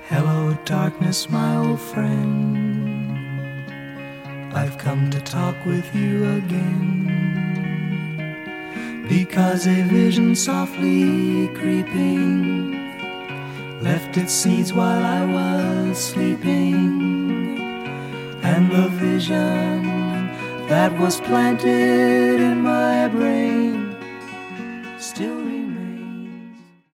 Hello, darkness, my old friend. I've come to talk with you again, because a vision softly creeping left its seeds while I was sleeping, and the vision that was planted in my brain still remains.